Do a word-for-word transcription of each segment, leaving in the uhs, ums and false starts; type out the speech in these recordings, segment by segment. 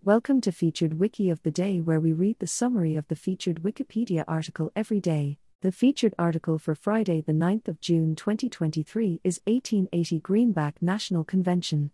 Welcome to Featured Wiki of the Day, where we read the summary of the featured Wikipedia article every day. The featured article for Friday, the ninth of June twenty twenty-three is eighteen eighty Greenback National Convention.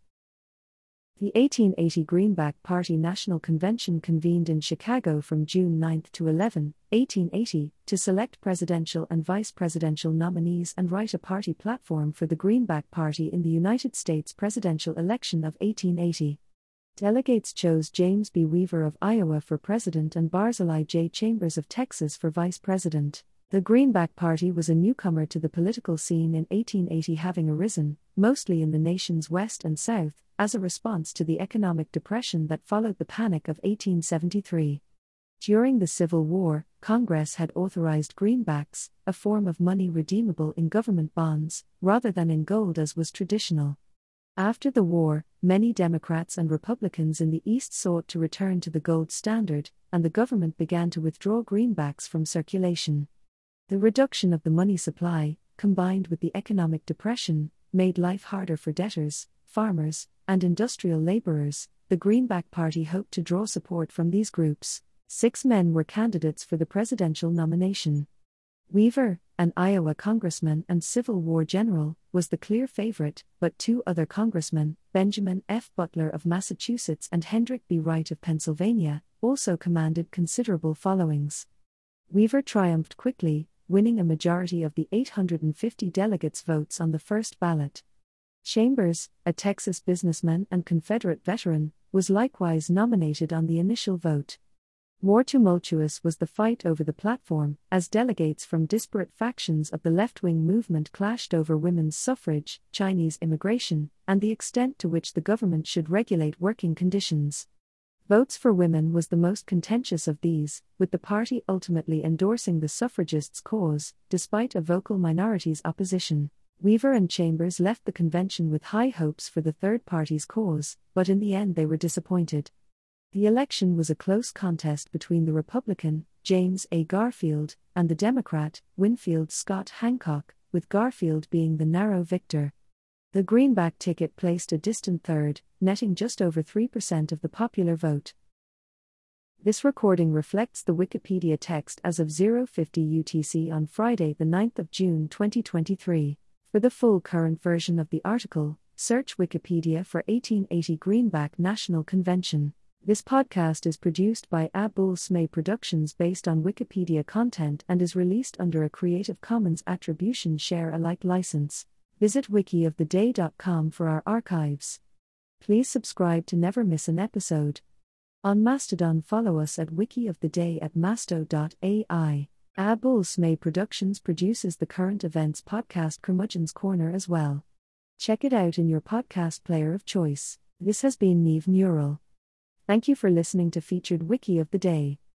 The eighteen eighty Greenback Party National Convention convened in Chicago from June ninth to eleventh, eighteen eighty, to select presidential and vice presidential nominees and write a party platform for the Greenback Party in the United States presidential election of eighteen eighty. Delegates chose James B. Weaver of Iowa for president and Barzillai J. Chambers of Texas for vice president. The Greenback Party was a newcomer to the political scene in eighteen eighty, having arisen, mostly in the nation's west and south, as a response to the economic depression that followed the Panic of eighteen seventy-three. During the Civil War, Congress had authorized greenbacks, a form of money redeemable in government bonds, rather than in gold as was traditional. After the war, many Democrats and Republicans in the East sought to return to the gold standard, and the government began to withdraw greenbacks from circulation. The reduction of the money supply, combined with the economic depression, made life harder for debtors, farmers, and industrial laborers. The Greenback Party hoped to draw support from these groups. Six men were candidates for the presidential nomination. Weaver, an Iowa congressman and Civil War general, was the clear favorite, but two other congressmen, Benjamin F. Butler of Massachusetts and Hendrick B. Wright of Pennsylvania, also commanded considerable followings. Weaver triumphed quickly, winning a majority of the eight hundred fifty delegates' votes on the first ballot. Chambers, a Texas businessman and Confederate veteran, was likewise nominated on the initial vote. More tumultuous was the fight over the platform, as delegates from disparate factions of the left-wing movement clashed over women's suffrage, Chinese immigration, and the extent to which the government should regulate working conditions. Votes for women was the most contentious of these, with the party ultimately endorsing the suffragists' cause, despite a vocal minority's opposition. Weaver and Chambers left the convention with high hopes for the third party's cause, but in the end they were disappointed. The election was a close contest between the Republican, James A. Garfield, and the Democrat, Winfield Scott Hancock, with Garfield being the narrow victor. The Greenback ticket placed a distant third, netting just over three percent of the popular vote. This recording reflects the Wikipedia text as of zero fifty U T C on Friday, the ninth of June twenty twenty-three. For the full current version of the article, search Wikipedia for eighteen eighty Greenback National Convention. This podcast is produced by Abul Smay Productions based on Wikipedia content and is released under a Creative Commons Attribution Share Alike license. Visit wiki of the day dot com for our archives. Please subscribe to never miss an episode. On Mastodon, follow us at wikioftheday at masto dot a i. Abul Smay Productions produces the Current Events podcast Curmudgeon's Corner as well. Check it out in your podcast player of choice. This has been Neve Mural. Thank you for listening to Featured Wiki of the Day.